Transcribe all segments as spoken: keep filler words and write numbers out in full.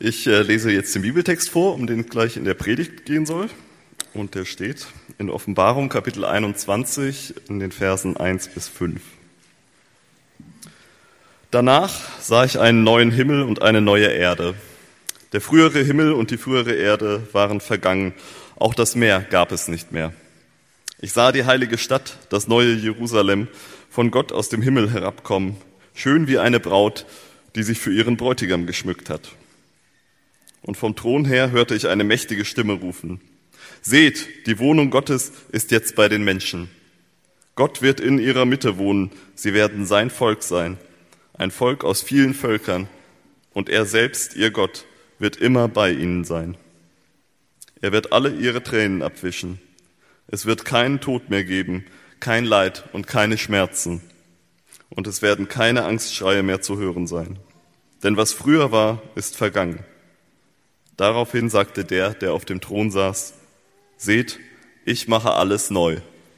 Ich äh, lese jetzt den Bibeltext vor, um den es gleich in der Predigt gehen soll. Und der steht in Offenbarung Kapitel einundzwanzig in den Versen eins bis fünf. Danach sah ich einen neuen Himmel und eine neue Erde. Der frühere Himmel und die frühere Erde waren vergangen. Auch das Meer gab es nicht mehr. Ich sah die heilige Stadt, das neue Jerusalem, von Gott aus dem Himmel herabkommen, schön wie eine Braut, die sich für ihren Bräutigam geschmückt hat. Und vom Thron her hörte ich eine mächtige Stimme rufen: Seht, die Wohnung Gottes ist jetzt bei den Menschen. Gott wird in ihrer Mitte wohnen, sie werden sein Volk sein, ein Volk aus vielen Völkern, und er selbst, ihr Gott, wird immer bei ihnen sein. Er wird alle ihre Tränen abwischen. Es wird keinen Tod mehr geben, kein Leid und keine Schmerzen. Und es werden keine Angstschreie mehr zu hören sein. Denn was früher war, ist vergangen. Daraufhin sagte der, der auf dem Thron saß: Seht, ich mache alles neu.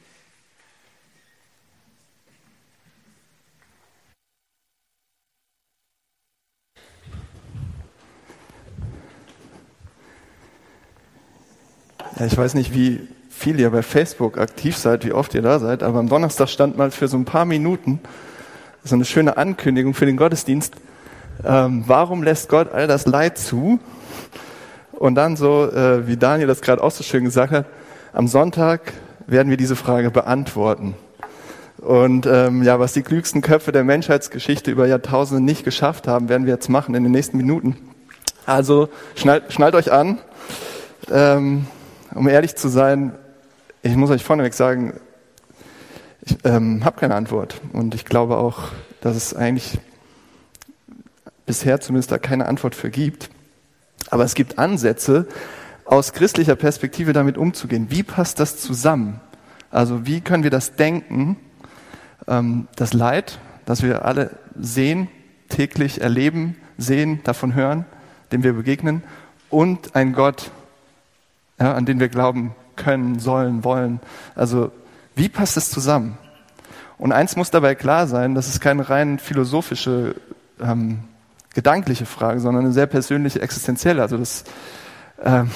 Ja, ich weiß nicht, wie viel ihr bei Facebook aktiv seid, wie oft ihr da seid, aber am Donnerstag stand mal für so ein paar Minuten so eine schöne Ankündigung für den Gottesdienst. Ähm, warum lässt Gott all das Leid zu? Und dann so, äh, wie Daniel das gerade auch so schön gesagt hat, am Sonntag werden wir diese Frage beantworten. Und ähm, ja, was die klügsten Köpfe der Menschheitsgeschichte über Jahrtausende nicht geschafft haben, werden wir jetzt machen in den nächsten Minuten. Also schnallt, schnallt euch an. Ähm, um ehrlich zu sein, ich muss euch vorneweg sagen, ich ähm, habe keine Antwort. Und ich glaube auch, dass es eigentlich bisher zumindest da keine Antwort für gibt. Aber es gibt Ansätze, aus christlicher Perspektive damit umzugehen. Wie passt das zusammen? Also wie können wir das denken, ähm, das Leid, das wir alle sehen, täglich erleben, sehen, davon hören, dem wir begegnen, und ein Gott, ja, an den wir glauben können, sollen, wollen. Also wie passt das zusammen? Und eins muss dabei klar sein, das ist keine rein philosophische, ähm, gedankliche Frage, sondern eine sehr persönliche, existenzielle. Also das, ähm,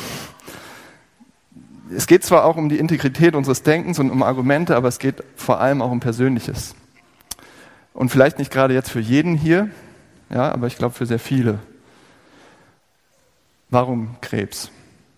es geht zwar auch um die Integrität unseres Denkens und um Argumente, aber es geht vor allem auch um Persönliches. Und vielleicht nicht gerade jetzt für jeden hier, ja, aber ich glaube für sehr viele. Warum Krebs?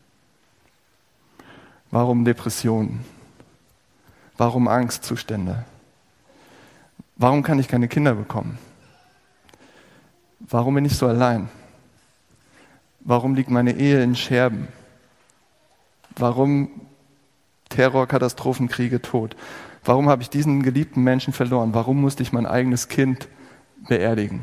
Warum Depressionen? Warum Angstzustände? Warum kann ich keine Kinder bekommen? Warum bin ich so allein? Warum liegt meine Ehe in Scherben? Warum Terror, Katastrophen, Kriege, Tod? Warum habe ich diesen geliebten Menschen verloren? Warum musste ich mein eigenes Kind beerdigen?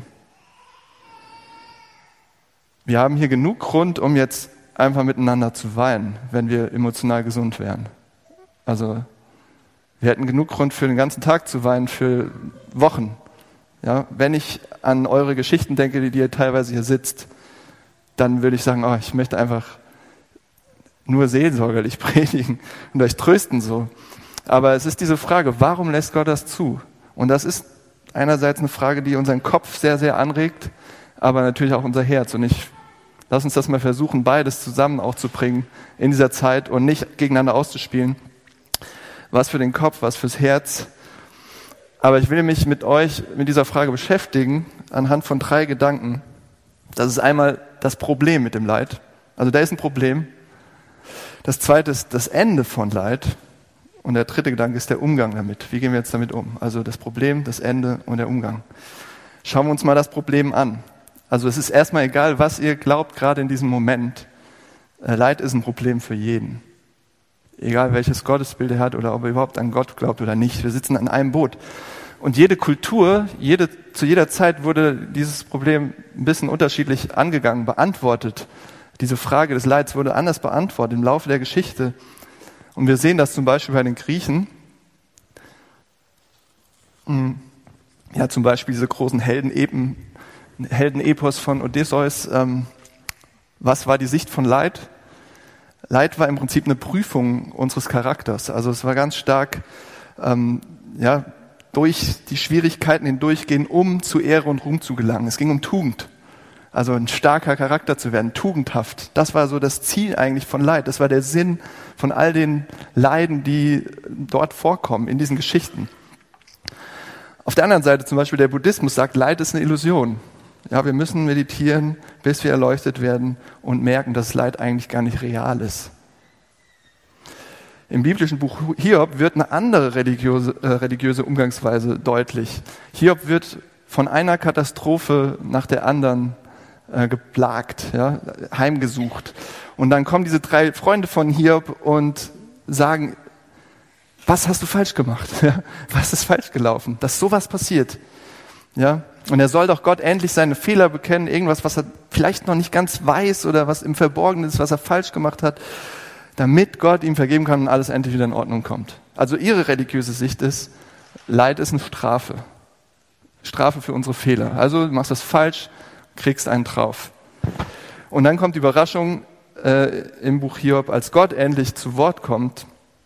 Wir haben hier genug Grund, um jetzt einfach miteinander zu weinen, wenn wir emotional gesund wären. Also wir hätten genug Grund für den ganzen Tag zu weinen, für Wochen. Ja, wenn ich an eure Geschichten denke, die ihr teilweise hier sitzt, dann würde ich sagen, oh, ich möchte einfach nur seelsorgerlich predigen und euch trösten so. Aber es ist diese Frage, warum lässt Gott das zu? Und das ist einerseits eine Frage, die unseren Kopf sehr, sehr anregt, aber natürlich auch unser Herz. Und ich lass uns das mal versuchen, beides zusammen auch zu bringen in dieser Zeit und nicht gegeneinander auszuspielen. Was für den Kopf, was fürs Herz. Aber ich will mich mit euch mit dieser Frage beschäftigen anhand von drei Gedanken. Das ist einmal das Problem mit dem Leid. Also da ist ein Problem. Das zweite ist das Ende von Leid. Und der dritte Gedanke ist der Umgang damit. Wie gehen wir jetzt damit um? Also das Problem, das Ende und der Umgang. Schauen wir uns mal das Problem an. Also es ist erstmal egal, was ihr glaubt, gerade in diesem Moment. Leid ist ein Problem für jeden. Egal welches Gottesbild er hat oder ob er überhaupt an Gott glaubt oder nicht. Wir sitzen an einem Boot. Und jede Kultur, jede, zu jeder Zeit wurde dieses Problem ein bisschen unterschiedlich angegangen, beantwortet. Diese Frage des Leids wurde anders beantwortet im Laufe der Geschichte. Und wir sehen das zum Beispiel bei den Griechen. Ja, zum Beispiel diese großen Heldenepen, Heldenepos von Odysseus. Ähm, was war die Sicht von Leid? Leid war im Prinzip eine Prüfung unseres Charakters. Also es war ganz stark ähm, ja, durch die Schwierigkeiten hindurchgehen, um zu Ehre und Ruhm zu gelangen. Es ging um Tugend. Also ein starker Charakter zu werden, tugendhaft. Das war so das Ziel eigentlich von Leid. Das war der Sinn von all den Leiden, die dort vorkommen, in diesen Geschichten. Auf der anderen Seite zum Beispiel der Buddhismus sagt, Leid ist eine Illusion. Ja, wir müssen meditieren, bis wir erleuchtet werden und merken, dass Leid eigentlich gar nicht real ist. Im biblischen Buch Hiob wird eine andere religiöse, äh, religiöse Umgangsweise deutlich. Hiob wird von einer Katastrophe nach der anderen äh, geplagt, ja, heimgesucht. Und dann kommen diese drei Freunde von Hiob und sagen, was hast du falsch gemacht? Ja, was ist falsch gelaufen, dass sowas passiert? Ja, und er soll doch Gott endlich seine Fehler bekennen, irgendwas, was er vielleicht noch nicht ganz weiß oder was im Verborgenen ist, was er falsch gemacht hat, damit Gott ihm vergeben kann und alles endlich wieder in Ordnung kommt. Also ihre religiöse Sicht ist, Leid ist eine Strafe. Strafe für unsere Fehler. Also du machst das falsch, kriegst einen drauf. Und dann kommt die Überraschung äh, im Buch Hiob, als Gott endlich zu Wort kommt,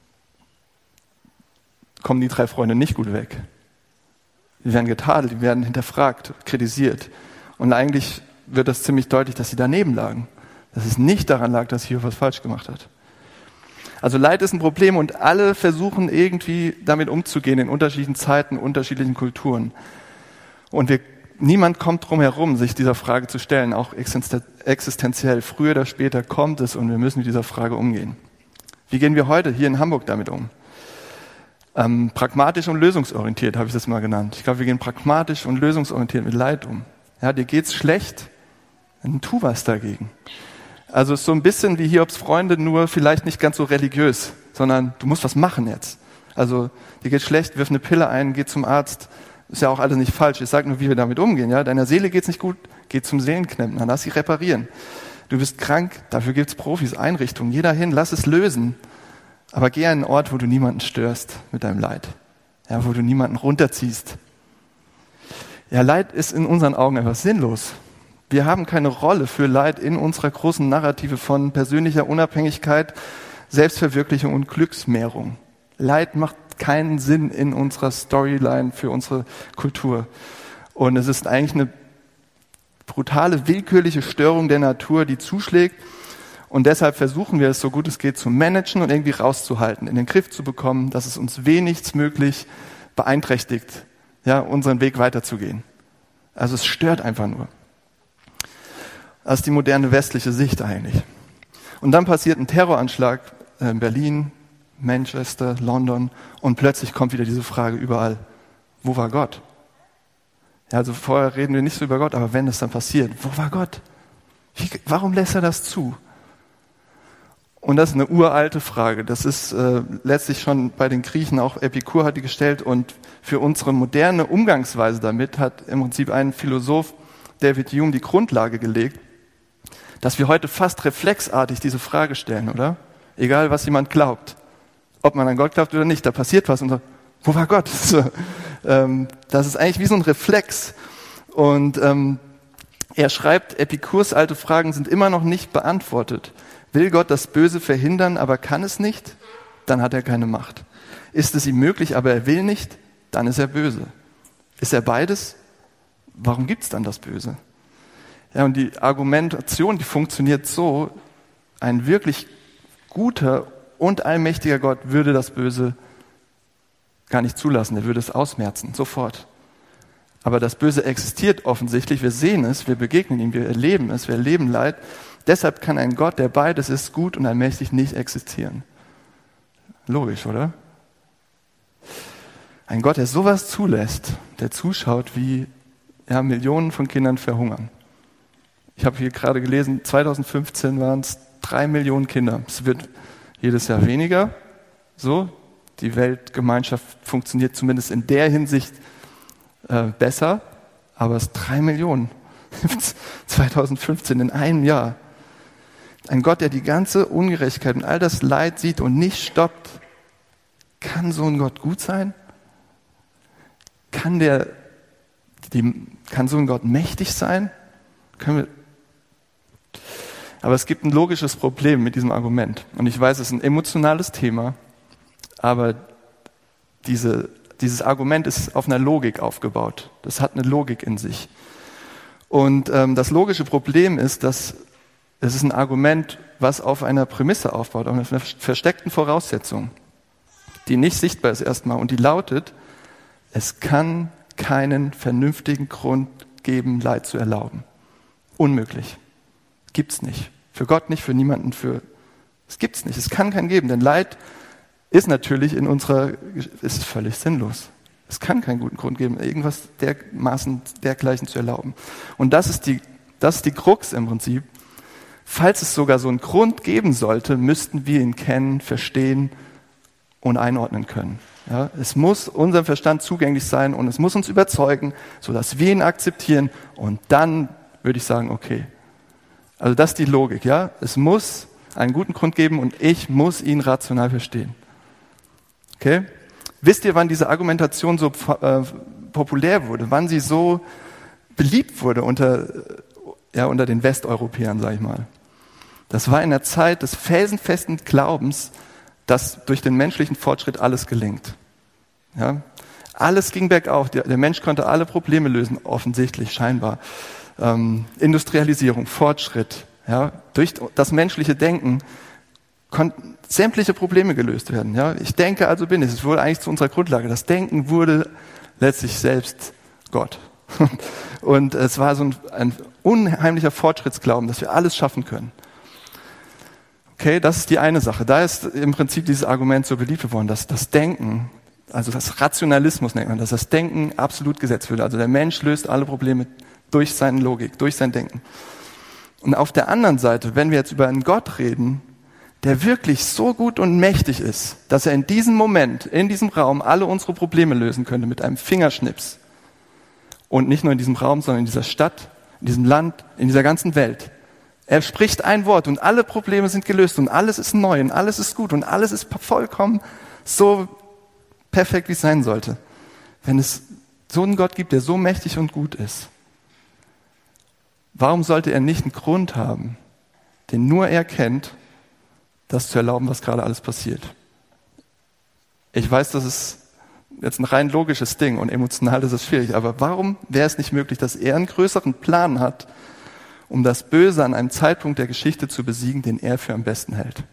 kommen die drei Freunde nicht gut weg. Die werden getadelt, die werden hinterfragt, kritisiert. Und eigentlich wird das ziemlich deutlich, dass sie daneben lagen. Dass es nicht daran lag, dass Hiob was falsch gemacht hat. Also Leid ist ein Problem und alle versuchen irgendwie damit umzugehen in unterschiedlichen Zeiten, unterschiedlichen Kulturen. Und wir, niemand kommt drum herum, sich dieser Frage zu stellen, auch existenziell. Früher oder später kommt es und wir müssen mit dieser Frage umgehen. Wie gehen wir heute hier in Hamburg damit um? Ähm, pragmatisch und lösungsorientiert habe ich das mal genannt. Ich glaube, wir gehen pragmatisch und lösungsorientiert mit Leid um. Ja, dir geht's schlecht, dann tu was dagegen. Also es ist so ein bisschen wie Hiobs Freunde, nur vielleicht nicht ganz so religiös, sondern du musst was machen jetzt. Also dir geht's schlecht, wirf eine Pille ein, geh zum Arzt. Ist ja auch alles nicht falsch. Ich sage nur, wie wir damit umgehen. Ja, deiner Seele geht's nicht gut, geh zum Seelenklempner, lass sie reparieren. Du bist krank, dafür gibt's Profis, Einrichtungen. Jeder hin, lass es lösen. Aber geh an einen Ort, wo du niemanden störst mit deinem Leid. Ja, wo du niemanden runterziehst. Ja, Leid ist in unseren Augen einfach sinnlos. Wir haben keine Rolle für Leid in unserer großen Narrative von persönlicher Unabhängigkeit, Selbstverwirklichung und Glücksmehrung. Leid macht keinen Sinn in unserer Storyline für unsere Kultur. Und es ist eigentlich eine brutale, willkürliche Störung der Natur, die zuschlägt. Und deshalb versuchen wir es, so gut es geht, zu managen und irgendwie rauszuhalten, in den Griff zu bekommen, dass es uns wenigstmöglich beeinträchtigt, ja, unseren Weg weiterzugehen. Also es stört einfach nur. Das ist die moderne westliche Sicht eigentlich. Und dann passiert ein Terroranschlag in Berlin, Manchester, London und plötzlich kommt wieder diese Frage überall, wo war Gott? Ja, also vorher reden wir nicht so über Gott, aber wenn es dann passiert, wo war Gott? Wie, warum lässt er das zu? Und das ist eine uralte Frage. Das ist äh, letztlich schon bei den Griechen, auch Epikur hat die gestellt. Und für unsere moderne Umgangsweise damit hat im Prinzip ein Philosoph, David Hume, die Grundlage gelegt, dass wir heute fast reflexartig diese Frage stellen, oder? Egal, was jemand glaubt. Ob man an Gott glaubt oder nicht, da passiert was und so, wo war Gott? So, ähm, das ist eigentlich wie so ein Reflex. Und ähm, er schreibt, Epikurs alte Fragen sind immer noch nicht beantwortet. Will Gott das Böse verhindern, aber kann es nicht? Dann hat er keine Macht. Ist es ihm möglich, aber er will nicht? Dann ist er böse. Ist er beides? Warum gibt es dann das Böse? Ja, und die Argumentation, die funktioniert so, ein wirklich guter und allmächtiger Gott würde das Böse gar nicht zulassen. Er würde es ausmerzen, sofort. Aber das Böse existiert offensichtlich. Wir sehen es, wir begegnen ihm, wir erleben es, wir erleben Leid. Deshalb kann ein Gott, der beides ist, gut und allmächtig, nicht existieren. Logisch, oder? Ein Gott, der sowas zulässt, der zuschaut, wie ja, Millionen von Kindern verhungern. Ich habe hier gerade gelesen, zweitausendfünfzehn waren es drei Millionen Kinder. Es wird jedes Jahr weniger. So, die Weltgemeinschaft funktioniert zumindest in der Hinsicht äh, besser, aber es sind drei Millionen. zweitausendfünfzehn in einem Jahr. Ein Gott, der die ganze Ungerechtigkeit und all das Leid sieht und nicht stoppt. Kann so ein Gott gut sein? Kann der, die, kann so ein Gott mächtig sein? Können wir, aber es gibt ein logisches Problem mit diesem Argument. Und ich weiß, es ist ein emotionales Thema, aber diese, dieses Argument ist auf einer Logik aufgebaut. Das hat eine Logik in sich. Und ähm, das logische Problem ist, dass es ist ein Argument, was auf einer Prämisse aufbaut, auf einer versteckten Voraussetzung, die nicht sichtbar ist erstmal. Und die lautet, es kann keinen vernünftigen Grund geben, Leid zu erlauben. Unmöglich. Gibt's nicht. Für Gott nicht, für niemanden, für es gibt's nicht. Es kann keinen geben, denn Leid ist natürlich in unserer ist völlig sinnlos. Es kann keinen guten Grund geben, irgendwas dermaßen dergleichen zu erlauben. Und das ist die das ist die Krux im Prinzip. Falls es sogar so einen Grund geben sollte, müssten wir ihn kennen, verstehen und einordnen können. Ja, es muss unserem Verstand zugänglich sein und es muss uns überzeugen, sodass wir ihn akzeptieren und dann würde ich sagen, okay. Also das ist die Logik, ja. Es muss einen guten Grund geben und ich muss ihn rational verstehen. Okay? Wisst ihr, wann diese Argumentation so äh, populär wurde, wann sie so beliebt wurde unter, ja, unter den Westeuropäern, sag ich mal? Das war in der Zeit des felsenfesten Glaubens, dass durch den menschlichen Fortschritt alles gelingt. Ja? Alles ging bergauf. Der, der Mensch konnte alle Probleme lösen, offensichtlich, scheinbar. Ähm, Industrialisierung, Fortschritt. Ja? Durch das menschliche Denken konnten sämtliche Probleme gelöst werden. Ja? Ich denke, also bin ich. Es wurde eigentlich zu unserer Grundlage. Das Denken wurde letztlich selbst Gott. Und es war so ein, ein unheimlicher Fortschrittsglauben, dass wir alles schaffen können. Okay, das ist die eine Sache. Da ist im Prinzip dieses Argument so beliebt geworden, dass das Denken, also das Rationalismus nennt man, dass das Denken absolut gesetzt wird. Also der Mensch löst alle Probleme durch seine Logik, durch sein Denken. Und auf der anderen Seite, wenn wir jetzt über einen Gott reden, der wirklich so gut und mächtig ist, dass er in diesem Moment, in diesem Raum alle unsere Probleme lösen könnte mit einem Fingerschnips. Und nicht nur in diesem Raum, sondern in dieser Stadt, in diesem Land, in dieser ganzen Welt. Er spricht ein Wort und alle Probleme sind gelöst und alles ist neu und alles ist gut und alles ist vollkommen so perfekt, wie es sein sollte. Wenn es so einen Gott gibt, der so mächtig und gut ist, warum sollte er nicht einen Grund haben, den nur er kennt, das zu erlauben, was gerade alles passiert? Ich weiß, das ist jetzt ein rein logisches Ding und emotional ist es schwierig, aber warum wäre es nicht möglich, dass er einen größeren Plan hat, um das Böse an einem Zeitpunkt der Geschichte zu besiegen, den er für am besten hält?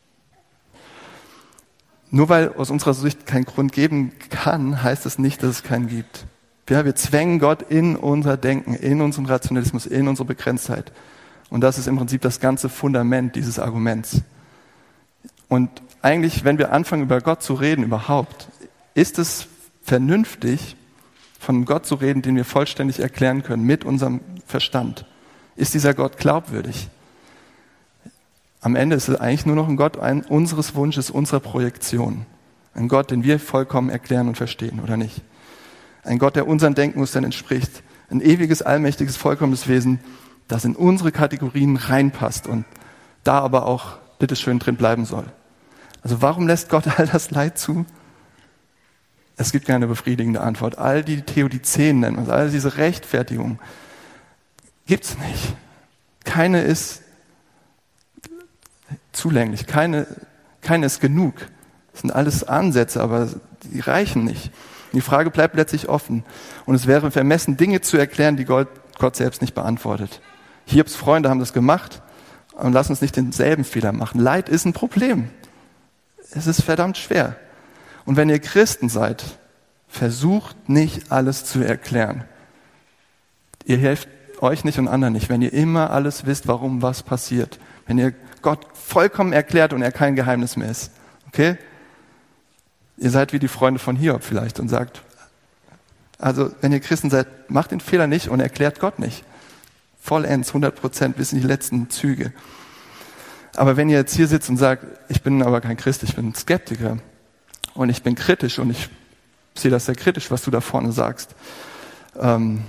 Nur weil aus unserer Sicht keinen Grund geben kann, heißt es nicht, dass es keinen gibt. Ja, wir zwängen Gott in unser Denken, in unseren Rationalismus, in unsere Begrenztheit. Und das ist im Prinzip das ganze Fundament dieses Arguments. Und eigentlich, wenn wir anfangen, über Gott zu reden überhaupt, ist es vernünftig, von einem Gott zu reden, den wir vollständig erklären können mit unserem Verstand. Ist dieser Gott glaubwürdig? Am Ende ist es eigentlich nur noch ein Gott ein, unseres Wunsches, unserer Projektion. Ein Gott, den wir vollkommen erklären und verstehen, oder nicht? Ein Gott, der unseren Denkmustern entspricht. Ein ewiges, allmächtiges, vollkommenes Wesen, das in unsere Kategorien reinpasst und da aber auch bitteschön drin bleiben soll. Also warum lässt Gott all das Leid zu? Es gibt keine befriedigende Antwort. All die Theodizeen nennen, also all diese Rechtfertigungen, gibt's nicht. Keine ist zulänglich, keine, keine ist genug. Das sind alles Ansätze, aber die reichen nicht. Die Frage bleibt letztlich offen. Und es wäre vermessen, Dinge zu erklären, die Gott, Gott selbst nicht beantwortet. Hiobs Freunde haben das gemacht und lass uns nicht denselben Fehler machen. Leid ist ein Problem. Es ist verdammt schwer. Und wenn ihr Christen seid, versucht nicht alles zu erklären. Ihr helft euch nicht und anderen nicht, wenn ihr immer alles wisst, warum was passiert. Wenn ihr Gott vollkommen erklärt und er kein Geheimnis mehr ist. Okay? Ihr seid wie die Freunde von Hiob vielleicht und sagt, also wenn ihr Christen seid, macht den Fehler nicht und erklärt Gott nicht. Vollends, hundert Prozent bis in die letzten Züge. Aber wenn ihr jetzt hier sitzt und sagt, ich bin aber kein Christ, ich bin ein Skeptiker und ich bin kritisch und ich sehe das sehr kritisch, was du da vorne sagst, ähm,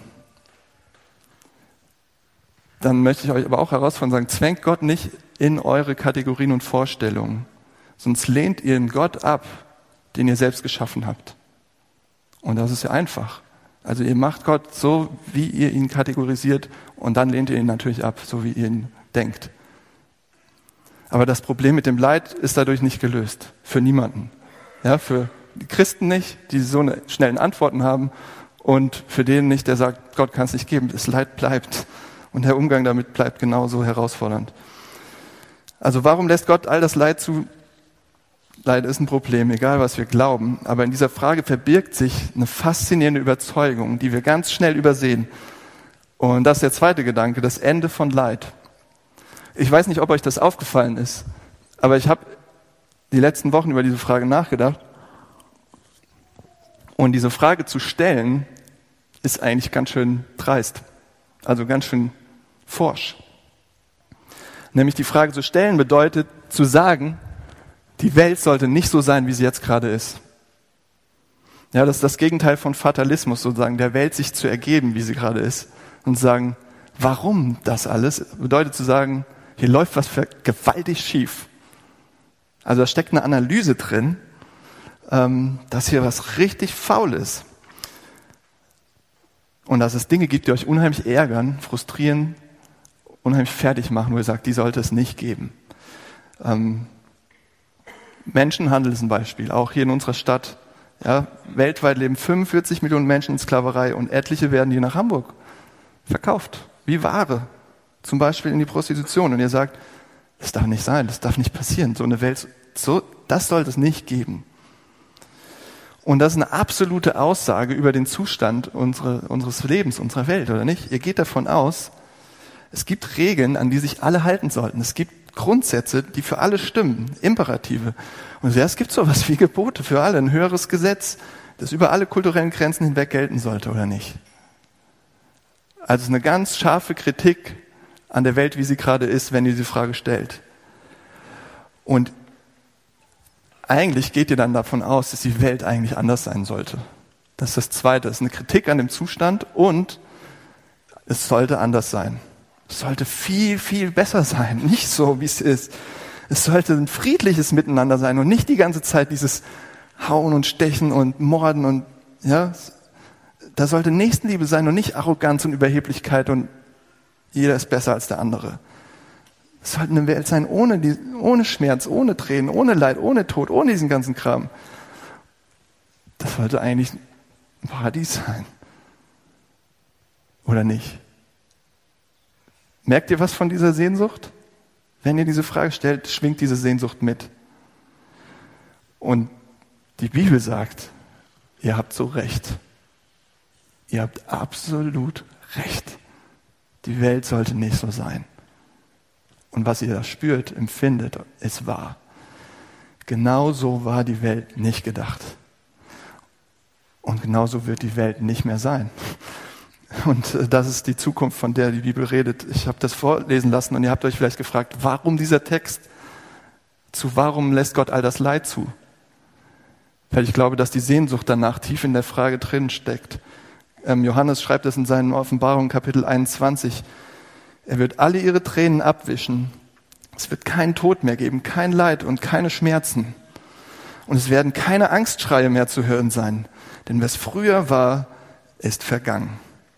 dann möchte ich euch aber auch herausfordern und sagen, zwängt Gott nicht in eure Kategorien und Vorstellungen, sonst lehnt ihr den Gott ab, den ihr selbst geschaffen habt. Und das ist ja einfach. Also ihr macht Gott so, wie ihr ihn kategorisiert und dann lehnt ihr ihn natürlich ab, so wie ihr ihn denkt. Aber das Problem mit dem Leid ist dadurch nicht gelöst. Für niemanden. Ja, für die Christen nicht, die so eine schnellen Antworten haben und für den nicht, der sagt, Gott kann es nicht geben. Das Leid bleibt und der Umgang damit bleibt genauso herausfordernd. Also warum lässt Gott all das Leid zu? Leid ist ein Problem, egal was wir glauben. Aber in dieser Frage verbirgt sich eine faszinierende Überzeugung, die wir ganz schnell übersehen. Und das ist der zweite Gedanke, das Ende von Leid. Ich weiß nicht, ob euch das aufgefallen ist, aber ich habe die letzten Wochen über diese Frage nachgedacht. Und diese Frage zu stellen, ist eigentlich ganz schön dreist. Also ganz schön forsch. Nämlich die Frage zu stellen bedeutet zu sagen, die Welt sollte nicht so sein, wie sie jetzt gerade ist. Ja, das ist das Gegenteil von Fatalismus, sozusagen, der Welt sich zu ergeben, wie sie gerade ist. Und sagen, warum das alles? Bedeutet zu sagen, hier läuft was für gewaltig schief. Also da steckt eine Analyse drin, ähm, dass hier was richtig faul ist. Und dass es Dinge gibt, die euch unheimlich ärgern, frustrieren, unheimlich fertig machen, wo ihr sagt, die sollte es nicht geben. Ähm, Menschenhandel ist ein Beispiel, auch hier in unserer Stadt. Ja, weltweit leben fünfundvierzig Millionen Menschen in Sklaverei und etliche werden hier nach Hamburg verkauft, wie Ware, zum Beispiel in die Prostitution. Und ihr sagt, das darf nicht sein, das darf nicht passieren, so eine Welt, so, das sollte es nicht geben. Und das ist eine absolute Aussage über den Zustand unsere, unseres Lebens, unserer Welt, oder nicht? Ihr geht davon aus, es gibt Regeln, an die sich alle halten sollten. Es gibt Grundsätze, die für alle stimmen, Imperative. Und ja, es gibt sowas wie Gebote für alle, ein höheres Gesetz, das über alle kulturellen Grenzen hinweg gelten sollte, oder nicht? Also eine ganz scharfe Kritik an der Welt, wie sie gerade ist, wenn ihr diese Frage stellt. Und eigentlich geht ihr dann davon aus, dass die Welt eigentlich anders sein sollte. Das ist das Zweite, das ist eine Kritik an dem Zustand und es sollte anders sein. Es sollte viel, viel besser sein, nicht so, wie es ist. Es sollte ein friedliches Miteinander sein und nicht die ganze Zeit dieses Hauen und Stechen und Morden und, ja, da sollte Nächstenliebe sein und nicht Arroganz und Überheblichkeit und jeder ist besser als der andere. Es sollte eine Welt sein ohne, die, ohne Schmerz, ohne Tränen, ohne Leid, ohne Tod, ohne diesen ganzen Kram. Das sollte eigentlich ein Paradies sein. Oder nicht? Merkt ihr was von dieser Sehnsucht? Wenn ihr diese Frage stellt, schwingt diese Sehnsucht mit. Und die Bibel sagt, ihr habt so recht. Ihr habt absolut recht. Die Welt sollte nicht so sein. Und was ihr da spürt, empfindet, ist wahr. Genau so war die Welt nicht gedacht. Und genauso wird die Welt nicht mehr sein. Und das ist die Zukunft, von der die Bibel redet. Ich habe das vorlesen lassen und ihr habt euch vielleicht gefragt, warum dieser Text? Zu warum lässt Gott all das Leid zu? Weil ich glaube, dass die Sehnsucht danach tief in der Frage drin steckt. Ähm, Johannes schreibt es in seinen Offenbarungen Kapitel einundzwanzig. Er wird alle ihre Tränen abwischen. Es wird keinen Tod mehr geben, kein Leid und keine Schmerzen. Und es werden keine Angstschreie mehr zu hören sein. Denn was früher war, ist vergangen.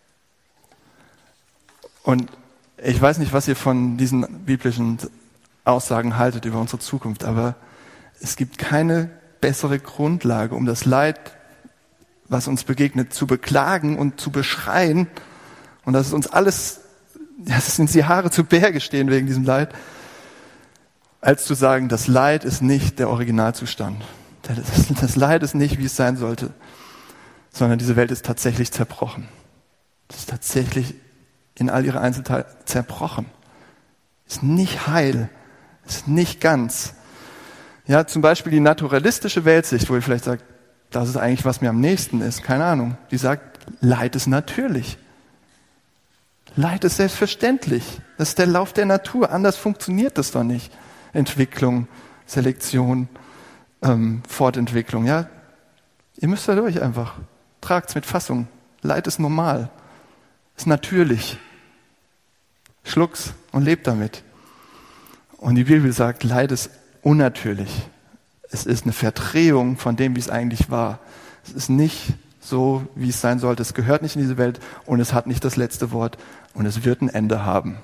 Und ich weiß nicht, was ihr von diesen biblischen Aussagen haltet über unsere Zukunft, aber es gibt keine bessere Grundlage, um das Leid, was uns begegnet, zu beklagen und zu beschreien und dass es uns alles, dass uns die Haare zu Berge stehen wegen diesem Leid, als zu sagen, das Leid ist nicht der Originalzustand. Das, das Leid ist nicht, wie es sein sollte, sondern diese Welt ist tatsächlich zerbrochen. Es ist tatsächlich in all ihre Einzelteile zerbrochen. Ist nicht heil, ist nicht ganz. Ja, zum Beispiel die naturalistische Weltsicht, wo ihr vielleicht sagt, das ist eigentlich, was mir am nächsten ist, keine Ahnung. Die sagt, Leid ist natürlich. Leid ist selbstverständlich. Das ist der Lauf der Natur. Anders funktioniert das doch nicht. Entwicklung, Selektion, ähm, Fortentwicklung, ja. Ihr müsst da durch einfach. Tragt's mit Fassung. Leid ist normal. Ist natürlich. Schluck's und lebt damit. Und die Bibel sagt, Leid ist unnatürlich. Es ist eine Verdrehung von dem, wie es eigentlich war. Es ist nicht so, wie es sein sollte. Es gehört nicht in diese Welt und es hat nicht das letzte Wort und es wird ein Ende haben.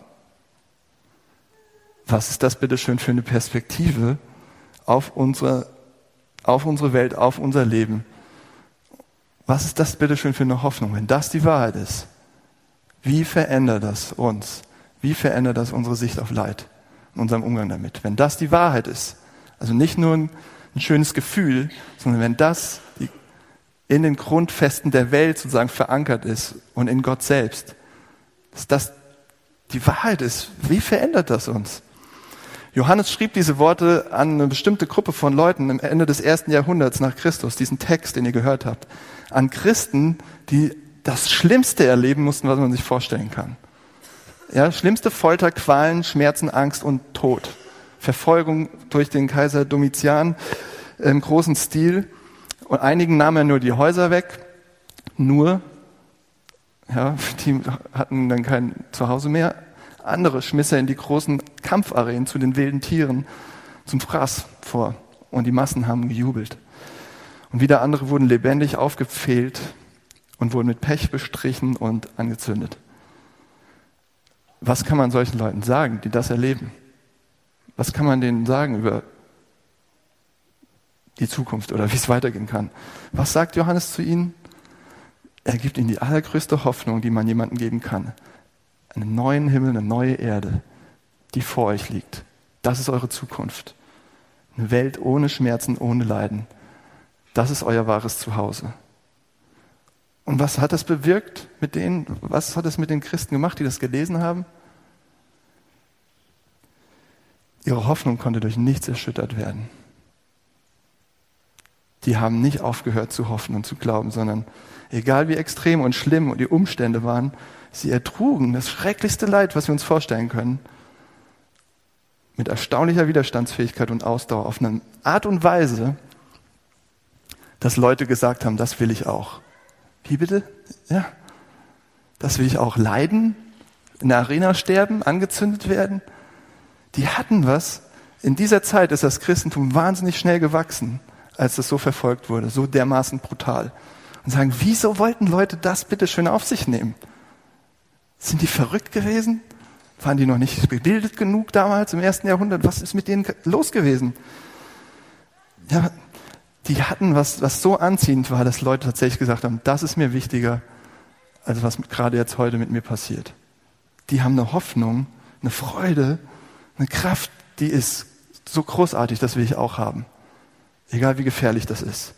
Was ist das bitte schön für eine Perspektive auf unsere, auf unsere Welt, auf unser Leben? Was ist das bitte schön für eine Hoffnung? Wenn das die Wahrheit ist, wie verändert das uns? Wie verändert das unsere Sicht auf Leid und unseren Umgang damit? Wenn das die Wahrheit ist, also nicht nur ein, ein schönes Gefühl, sondern wenn das die, in den Grundfesten der Welt sozusagen verankert ist und in Gott selbst, dass das die Wahrheit ist, wie verändert das uns? Johannes schrieb diese Worte an eine bestimmte Gruppe von Leuten am Ende des ersten Jahrhunderts nach Christus, diesen Text, den ihr gehört habt, an Christen, die das Schlimmste erleben mussten, was man sich vorstellen kann. Ja, schlimmste Folter, Qualen, Schmerzen, Angst und Tod. Verfolgung durch den Kaiser Domitian im großen Stil. Und einigen nahm er nur die Häuser weg. Nur, ja, die hatten dann kein Zuhause mehr. Andere schmiss er in die großen Kampfarenen zu den wilden Tieren zum Fraß vor. Und die Massen haben gejubelt. Und wieder andere wurden lebendig aufgepfählt und wurden mit Pech bestrichen und angezündet. Was kann man solchen Leuten sagen, die das erleben? Was kann man denen sagen über die Zukunft oder wie es weitergehen kann? Was sagt Johannes zu ihnen? Er gibt ihnen die allergrößte Hoffnung, die man jemandem geben kann. Einen neuen Himmel, eine neue Erde, die vor euch liegt. Das ist eure Zukunft. Eine Welt ohne Schmerzen, ohne Leiden. Das ist euer wahres Zuhause. Und was hat das bewirkt mit denen? Was hat es mit den Christen gemacht, die das gelesen haben? Ihre Hoffnung konnte durch nichts erschüttert werden. Die haben nicht aufgehört zu hoffen und zu glauben, sondern egal wie extrem und schlimm die Umstände waren, sie ertrugen das schrecklichste Leid, was wir uns vorstellen können, mit erstaunlicher Widerstandsfähigkeit und Ausdauer auf eine Art und Weise, dass Leute gesagt haben, das will ich auch. Wie bitte? Ja, das will ich auch. Leiden, in der Arena sterben, angezündet werden. Die hatten was. In dieser Zeit ist das Christentum wahnsinnig schnell gewachsen, als das so verfolgt wurde, so dermaßen brutal. Und sagen, wieso wollten Leute das bitte schön auf sich nehmen? Sind die verrückt gewesen? Waren die noch nicht gebildet genug damals im ersten Jahrhundert? Was ist mit denen los gewesen? Ja, die hatten was, was so anziehend war, dass Leute tatsächlich gesagt haben, das ist mir wichtiger, als was gerade jetzt heute mit mir passiert. Die haben eine Hoffnung, eine Freude, eine Kraft, die ist so großartig, das will ich auch haben. Egal wie gefährlich das ist.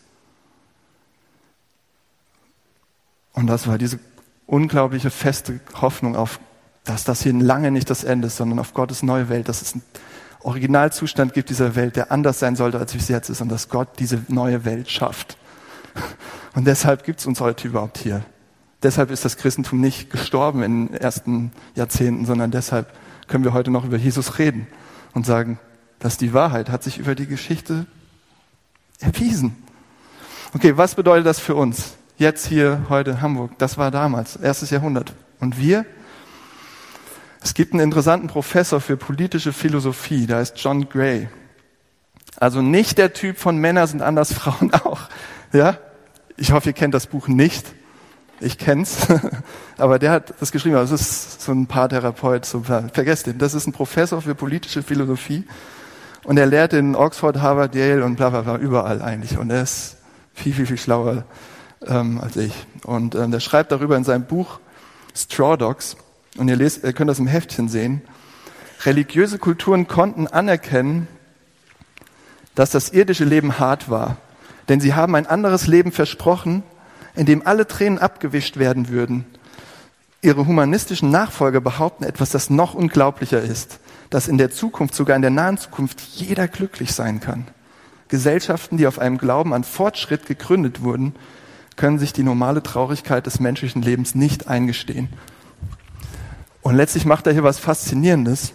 Und das war diese unglaubliche feste Hoffnung auf, dass das hier lange nicht das Ende ist, sondern auf Gottes neue Welt, dass es einen Originalzustand gibt dieser Welt, der anders sein sollte, als wie es jetzt ist, und dass Gott diese neue Welt schafft. Und deshalb gibt es uns heute überhaupt hier. Deshalb ist das Christentum nicht gestorben in den ersten Jahrzehnten, sondern deshalb können wir heute noch über Jesus reden und sagen, dass die Wahrheit hat sich über die Geschichte erwiesen. Okay, was bedeutet das für uns? Jetzt hier, heute in Hamburg. Das war damals, erstes Jahrhundert. Und wir? Es gibt einen interessanten Professor für politische Philosophie, der heißt John Gray. Also nicht der Typ von Männer sind anders, Frauen auch. Ja? Ich hoffe, ihr kennt das Buch nicht. Ich kenn's. Aber der hat das geschrieben. Also das ist so ein Paartherapeut. So, vergesst den. Das ist ein Professor für politische Philosophie. Und er lehrt in Oxford, Harvard, Yale und bla bla bla, überall eigentlich. Und er ist viel, viel, viel schlauer ähm, als ich. Und ähm, der schreibt darüber in seinem Buch Straw Dogs. Und ihr, lest, ihr könnt das im Heftchen sehen. Religiöse Kulturen konnten anerkennen, dass das irdische Leben hart war. Denn sie haben ein anderes Leben versprochen, in dem alle Tränen abgewischt werden würden. Ihre humanistischen Nachfolger behaupten etwas, das noch unglaublicher ist, dass in der Zukunft, sogar in der nahen Zukunft, jeder glücklich sein kann. Gesellschaften, die auf einem Glauben an Fortschritt gegründet wurden, können sich die normale Traurigkeit des menschlichen Lebens nicht eingestehen. Und letztlich macht er hier was Faszinierendes.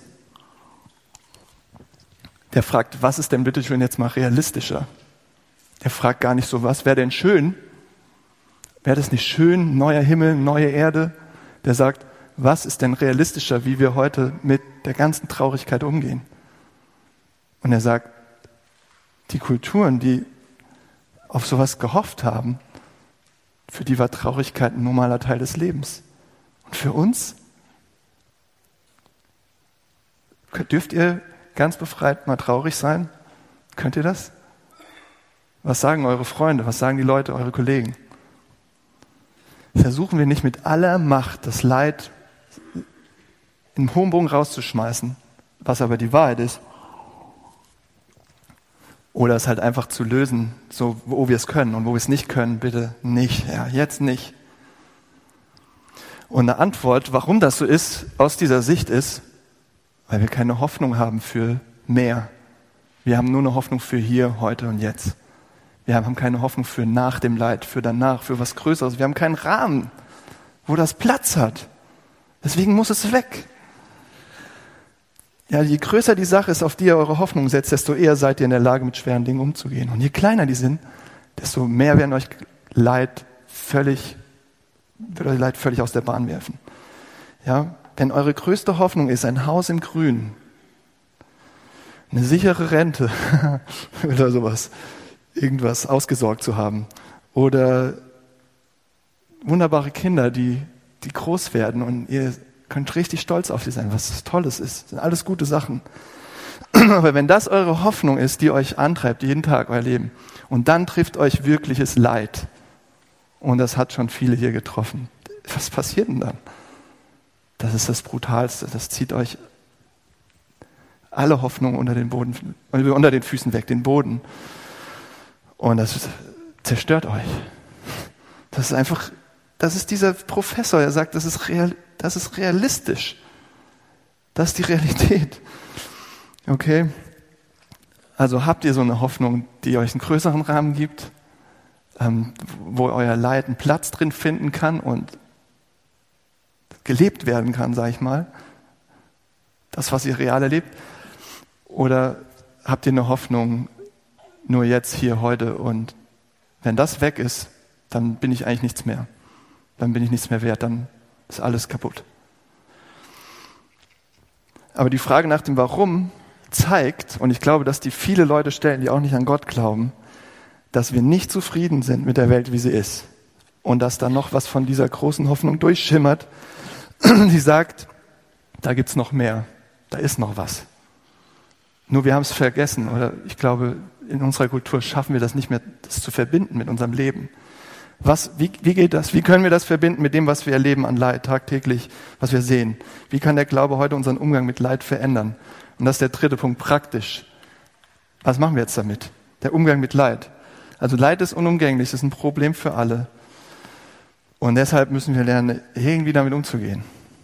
Der fragt, was ist denn bitte schön jetzt mal realistischer? Er fragt gar nicht so, was wäre denn schön? Wäre das nicht schön, neuer Himmel, neue Erde? Der sagt, was ist denn realistischer, wie wir heute mit der ganzen Traurigkeit umgehen? Und er sagt, die Kulturen, die auf sowas gehofft haben, für die war Traurigkeit ein normaler Teil des Lebens. Und für uns? Dürft ihr ganz befreit mal traurig sein? Könnt ihr das? Was sagen eure Freunde? Was sagen die Leute, eure Kollegen? versuchen wir nicht mit aller Macht das Leid in hohem Bogen rauszuschmeißen, was aber die Wahrheit ist, oder es halt einfach zu lösen, so wo wir es können, und wo wir es nicht können, bitte nicht, ja, jetzt nicht. Und eine Antwort, warum das so ist, aus dieser Sicht ist, weil wir keine Hoffnung haben für mehr. Wir haben nur eine Hoffnung für hier, heute und jetzt. Wir haben keine Hoffnung für nach dem Leid, für danach, für was Größeres. Wir haben keinen Rahmen, wo das Platz hat. Deswegen muss es weg. Ja, je größer die Sache ist, auf die ihr eure Hoffnung setzt, desto eher seid ihr in der Lage, mit schweren Dingen umzugehen. Und je kleiner die sind, desto mehr werden euch Leid völlig, wird euch Leid völlig aus der Bahn werfen. Ja, wenn eure größte Hoffnung ist, ein Haus im Grün, eine sichere Rente oder sowas, irgendwas ausgesorgt zu haben, oder wunderbare Kinder, die, die groß werden und ihr könnt richtig stolz auf sie sein, was Tolles ist. Das sind alles gute Sachen. Aber wenn das eure Hoffnung ist, die euch antreibt, jeden Tag euer Leben, und dann trifft euch wirkliches Leid, und das hat schon viele hier getroffen, was passiert denn dann? Das ist das Brutalste. Das zieht euch alle Hoffnung unter den Boden, unter den Füßen weg, den Boden. Und das zerstört euch. Das ist einfach, das ist dieser Professor, der sagt, das ist real, das ist realistisch. Das ist die Realität. Okay? Also habt ihr so eine Hoffnung, die euch einen größeren Rahmen gibt, ähm, wo euer Leid einen Platz drin finden kann und gelebt werden kann, sag ich mal. Das, was ihr real erlebt. Oder habt ihr eine Hoffnung, nur jetzt, hier, heute, und wenn das weg ist, dann bin ich eigentlich nichts mehr. Dann bin ich nichts mehr wert, dann ist alles kaputt. Aber die Frage nach dem Warum zeigt, und ich glaube, dass die viele Leute stellen, die auch nicht an Gott glauben, dass wir nicht zufrieden sind mit der Welt, wie sie ist. Und dass da noch was von dieser großen Hoffnung durchschimmert, die sagt, da gibt's noch mehr, da ist noch was. Nur wir haben es vergessen, oder ich glaube, in unserer Kultur schaffen wir das nicht mehr, das zu verbinden mit unserem Leben. Was, wie, wie geht das? Wie können wir das verbinden mit dem, was wir erleben an Leid tagtäglich, was wir sehen? Wie kann der Glaube heute unseren Umgang mit Leid verändern? Und das ist der dritte Punkt, praktisch. Was machen wir jetzt damit? Der Umgang mit Leid. Also Leid ist unumgänglich, das ist ein Problem für alle. Und deshalb müssen wir lernen, irgendwie damit umzugehen.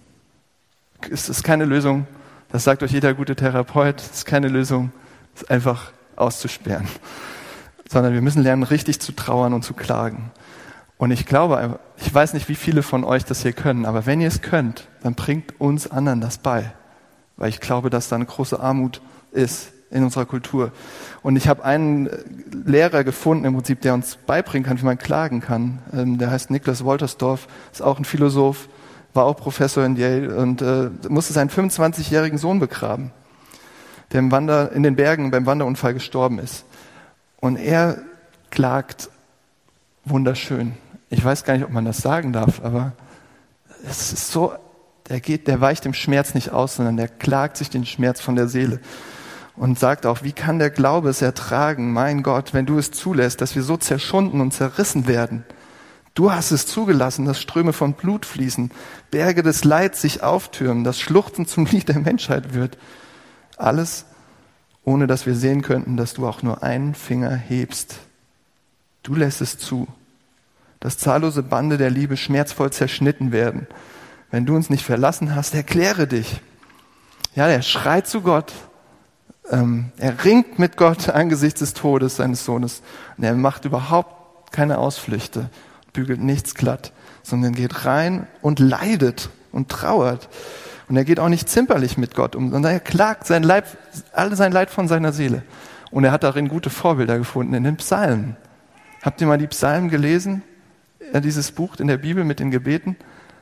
Es ist keine Lösung, das sagt euch jeder gute Therapeut, es ist keine Lösung, es einfach auszusperren. Sondern wir müssen lernen, richtig zu trauern und zu klagen. Und ich glaube, ich weiß nicht, wie viele von euch das hier können, aber wenn ihr es könnt, dann bringt uns anderen das bei. Weil ich glaube, dass da eine große Armut ist in unserer Kultur. Und ich habe einen Lehrer gefunden, im Prinzip, der uns beibringen kann, wie man klagen kann. Der heißt Niklas Wolterstorff, ist auch ein Philosoph, war auch Professor in Yale und äh, musste seinen fünfundzwanzigjährigen Sohn begraben, der im Wander, in den Bergen beim Wanderunfall gestorben ist. Und er klagt wunderschön. Ich weiß gar nicht, ob man das sagen darf, aber es ist so, der geht, der weicht dem Schmerz nicht aus, sondern der klagt sich den Schmerz von der Seele und sagt auch, wie kann der Glaube es ertragen, mein Gott, wenn du es zulässt, dass wir so zerschunden und zerrissen werden. Du hast es zugelassen, dass Ströme von Blut fließen, Berge des Leids sich auftürmen, dass Schluchzen zum Lied der Menschheit wird. Alles, ohne dass wir sehen könnten, dass du auch nur einen Finger hebst. Du lässt es zu, dass zahllose Bande der Liebe schmerzvoll zerschnitten werden. Wenn du uns nicht verlassen hast, erkläre dich. Ja, er schreit zu Gott. Ähm, er ringt mit Gott angesichts des Todes seines Sohnes. Und er macht überhaupt keine Ausflüchte, bügelt nichts glatt, sondern geht rein und leidet und trauert. Und er geht auch nicht zimperlich mit Gott um, sondern er klagt sein Leid, all sein Leid von seiner Seele. Und er hat darin gute Vorbilder gefunden in den Psalmen. Habt ihr mal die Psalmen gelesen? Dieses Buch in der Bibel mit den Gebeten?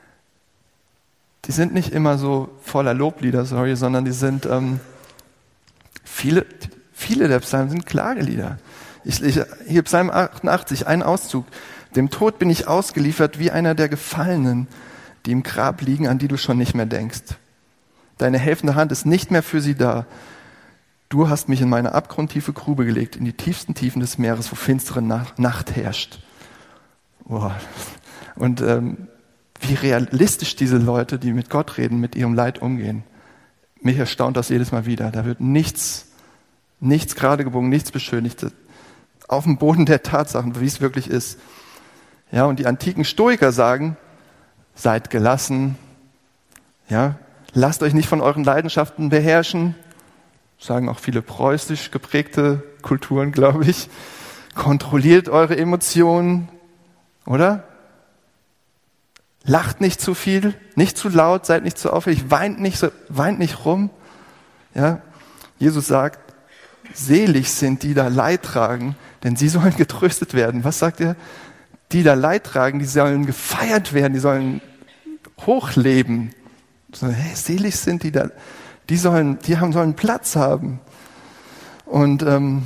Die sind nicht immer so voller Loblieder, sorry, sondern die sind, ähm, viele, viele der Psalmen sind Klagelieder. Ich, ich, hier Psalm achtundachtzig, ein Auszug. Dem Tod bin ich ausgeliefert wie einer der Gefallenen, die im Grab liegen, an die du schon nicht mehr denkst. Deine helfende Hand ist nicht mehr für sie da. Du hast mich in meine abgrundtiefe Grube gelegt, in die tiefsten Tiefen des Meeres, wo finstere Nacht herrscht. Boah. Und ähm, wie realistisch diese Leute, die mit Gott reden, mit ihrem Leid umgehen. Mich erstaunt das jedes Mal wieder. Da wird nichts, nichts gerade gebogen, nichts beschönigt. Auf dem Boden der Tatsachen, wie es wirklich ist. Ja, und die antiken Stoiker sagen, seid gelassen, ja, lasst euch nicht von euren Leidenschaften beherrschen, sagen auch viele preußisch geprägte Kulturen, glaube ich. Kontrolliert eure Emotionen, oder? Lacht nicht zu viel, nicht zu laut, seid nicht zu auffällig, weint nicht, so, weint nicht rum. Ja? Jesus sagt, selig sind die, da Leid tragen, denn sie sollen getröstet werden. Was sagt er? Die da Leid tragen, die sollen gefeiert werden, die sollen hochleben. So, hey, selig sind die da, die sollen, die haben, sollen Platz haben. Und ähm,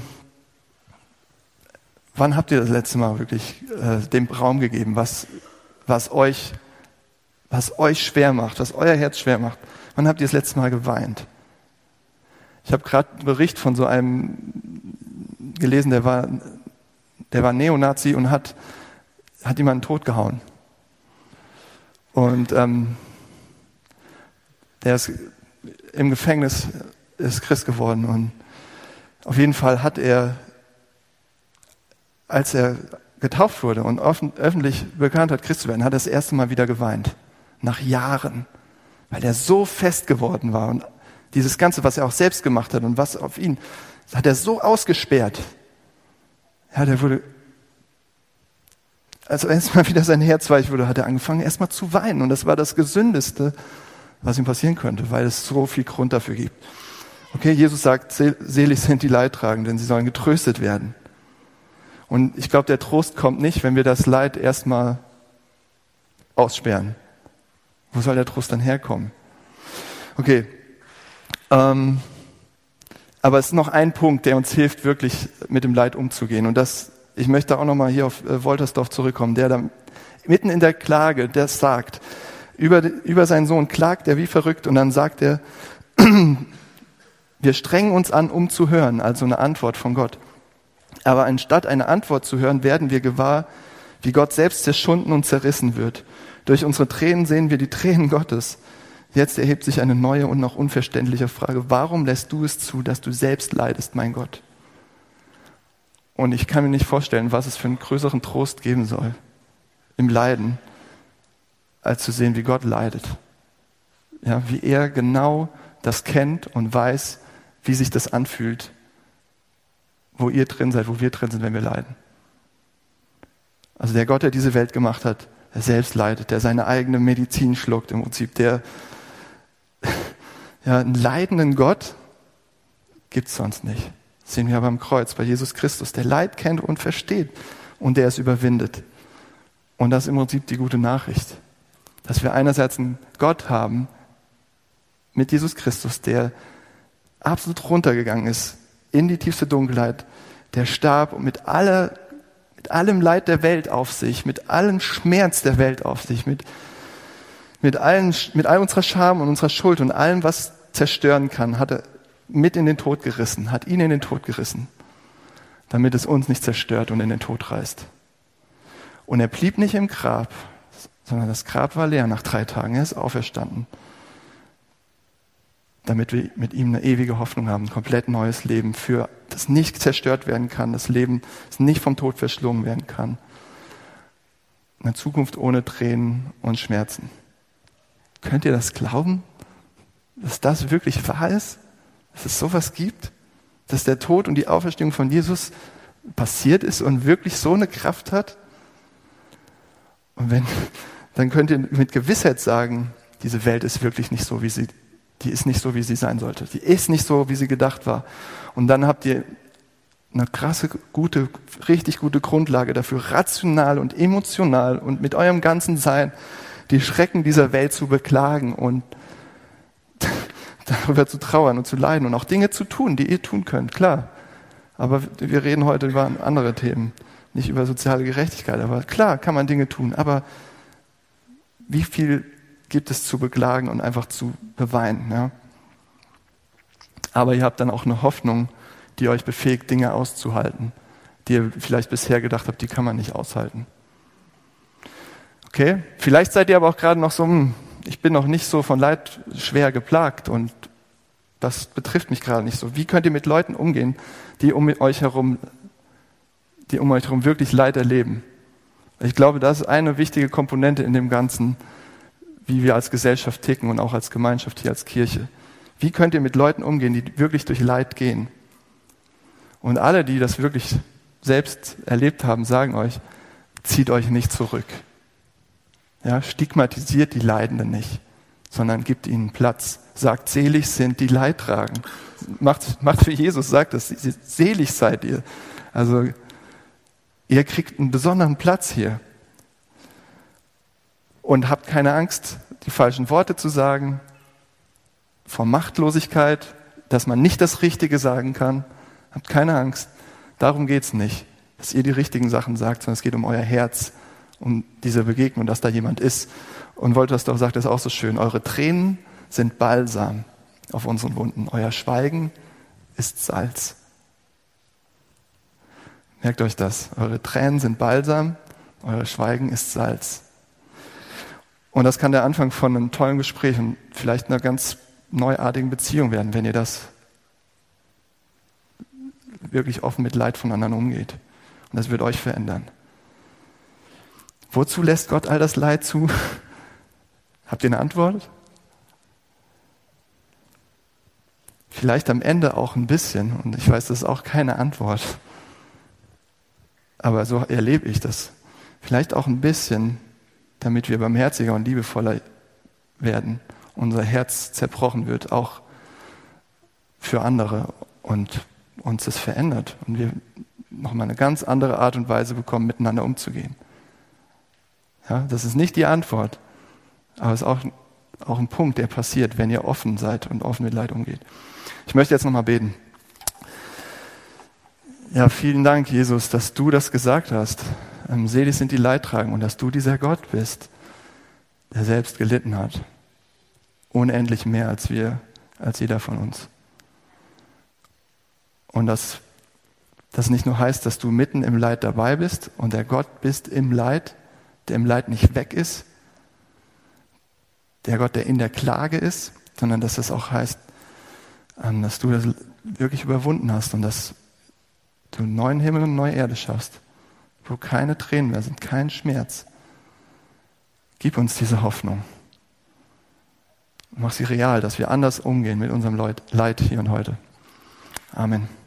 wann habt ihr das letzte Mal wirklich äh, dem Raum gegeben, was, was euch was euch schwer macht, was euer Herz schwer macht? Wann habt ihr das letzte Mal geweint? Ich habe gerade einen Bericht von so einem gelesen, der war, der war Neonazi und hat, hat jemanden totgehauen. Und ähm, der ist im Gefängnis, ist Christ geworden. Und auf jeden Fall hat er, als er getauft wurde und offen, öffentlich bekannt hat, Christ zu werden, hat er das erste Mal wieder geweint. Nach Jahren, weil er so fest geworden war und dieses Ganze, was er auch selbst gemacht hat und was auf ihn, das hat er so ausgesperrt. Ja, der wurde, als erstmal wieder sein Herz weich wurde, hat er angefangen erstmal zu weinen und das war das Gesündeste, was ihm passieren könnte, weil es so viel Grund dafür gibt. Okay, Jesus sagt, selig sind die Leidtragenden, denn sie sollen getröstet werden. Und ich glaube, der Trost kommt nicht, wenn wir das Leid erstmal aussperren. Wo soll der Trost dann herkommen? Okay, ähm, aber es ist noch ein Punkt, der uns hilft, wirklich mit dem Leid umzugehen. Und das, ich möchte auch nochmal hier auf äh, Woltersdorf zurückkommen, der da mitten in der Klage, der sagt, über, über seinen Sohn klagt er wie verrückt und dann sagt er, wir strengen uns an, um zu hören, also eine Antwort von Gott. Aber anstatt eine Antwort zu hören, werden wir gewahr, wie Gott selbst zerschunden und zerrissen wird. Durch unsere Tränen sehen wir die Tränen Gottes. Jetzt erhebt sich eine neue und noch unverständliche Frage. Warum lässt du es zu, dass du selbst leidest, mein Gott? Und ich kann mir nicht vorstellen, was es für einen größeren Trost geben soll im Leiden, als zu sehen, wie Gott leidet. Ja, wie er genau das kennt und weiß, wie sich das anfühlt, wo ihr drin seid, wo wir drin sind, wenn wir leiden. Also der Gott, der diese Welt gemacht hat, der selbst leidet, der seine eigene Medizin schluckt im Prinzip, der ja, einen leidenden Gott gibt es sonst nicht. Das sehen wir aber am Kreuz bei Jesus Christus, der Leid kennt und versteht und der es überwindet. Und das ist im Prinzip die gute Nachricht, dass wir einerseits einen Gott haben mit Jesus Christus, der absolut runtergegangen ist in die tiefste Dunkelheit, der starb und mit aller mit allem Leid der Welt auf sich, mit allem Schmerz der Welt auf sich, mit, mit, allen, mit all unserer Scham und unserer Schuld und allem, was zerstören kann, hat er mit in den Tod gerissen, hat ihn in den Tod gerissen, damit es uns nicht zerstört und in den Tod reißt. Und er blieb nicht im Grab, sondern das Grab war leer nach drei Tagen, er ist auferstanden, damit wir mit ihm eine ewige Hoffnung haben, ein komplett neues Leben, für das nicht zerstört werden kann, das Leben, das nicht vom Tod verschlungen werden kann. Eine Zukunft ohne Tränen und Schmerzen. Könnt ihr das glauben, dass das wirklich wahr ist? Dass es sowas gibt? Dass der Tod und die Auferstehung von Jesus passiert ist und wirklich so eine Kraft hat? Und wenn, dann könnt ihr mit Gewissheit sagen, diese Welt ist wirklich nicht so, wie sie Die ist nicht so, wie sie sein sollte. Die ist nicht so, wie sie gedacht war. Und dann habt ihr eine krasse, gute, richtig gute Grundlage dafür, rational und emotional und mit eurem ganzen Sein die Schrecken dieser Welt zu beklagen und darüber zu trauern und zu leiden und auch Dinge zu tun, die ihr tun könnt, klar. Aber wir reden heute über andere Themen, nicht über soziale Gerechtigkeit. Aber klar kann man Dinge tun. Aber wie viel gibt es zu beklagen und einfach zu beweinen. Ja? Aber ihr habt dann auch eine Hoffnung, die euch befähigt, Dinge auszuhalten, die ihr vielleicht bisher gedacht habt, die kann man nicht aushalten. Okay? Vielleicht seid ihr aber auch gerade noch so, hm, ich bin noch nicht so von Leid schwer geplagt und das betrifft mich gerade nicht so. Wie könnt ihr mit Leuten umgehen, die um euch herum, die um euch herum wirklich Leid erleben? Ich glaube, das ist eine wichtige Komponente in dem Ganzen, wie wir als Gesellschaft ticken und auch als Gemeinschaft hier als Kirche. Wie könnt ihr mit Leuten umgehen, die wirklich durch Leid gehen? Und alle, die das wirklich selbst erlebt haben, sagen euch, zieht euch nicht zurück. Ja, stigmatisiert die Leidenden nicht, sondern gibt ihnen Platz. Sagt, selig sind die Leid tragen. Macht, macht für Jesus, sagt es, selig seid ihr. Also, ihr kriegt einen besonderen Platz hier. Und habt keine Angst, die falschen Worte zu sagen, vor Machtlosigkeit, dass man nicht das Richtige sagen kann. Habt keine Angst. Darum geht's nicht, dass ihr die richtigen Sachen sagt, sondern es geht um euer Herz, um diese Begegnung, dass da jemand ist. Und Woltersdorf sagt das auch so schön, eure Tränen sind Balsam auf unseren Wunden. Euer Schweigen ist Salz. Merkt euch das. Eure Tränen sind Balsam, euer Schweigen ist Salz. Und das kann der Anfang von einem tollen Gespräch und vielleicht einer ganz neuartigen Beziehung werden, wenn ihr das wirklich offen mit Leid von anderen umgeht. Und das wird euch verändern. Wozu lässt Gott all das Leid zu? Habt ihr eine Antwort? Vielleicht am Ende auch ein bisschen. Und ich weiß, das ist auch keine Antwort. Aber so erlebe ich das. Vielleicht auch ein bisschen, damit wir barmherziger und liebevoller werden. Unser Herz zerbrochen wird, auch für andere. Und uns das verändert. Und wir nochmal eine ganz andere Art und Weise bekommen, miteinander umzugehen. Ja, das ist nicht die Antwort. Aber es ist auch, auch ein Punkt, der passiert, wenn ihr offen seid und offen mit Leid umgeht. Ich möchte jetzt nochmal beten. Ja, vielen Dank, Jesus, dass du das gesagt hast. Ähm, selig sind die Leidtragenden und dass du dieser Gott bist, der selbst gelitten hat. Unendlich mehr als wir, als jeder von uns. Und dass das nicht nur heißt, dass du mitten im Leid dabei bist und der Gott bist im Leid, der im Leid nicht weg ist, der Gott, der in der Klage ist, sondern dass das auch heißt, dass du das wirklich überwunden hast und dass du einen neuen Himmel und eine neue Erde schaffst, wo keine Tränen mehr sind, kein Schmerz. Gib uns diese Hoffnung. Mach sie real, dass wir anders umgehen mit unserem Leid hier und heute. Amen.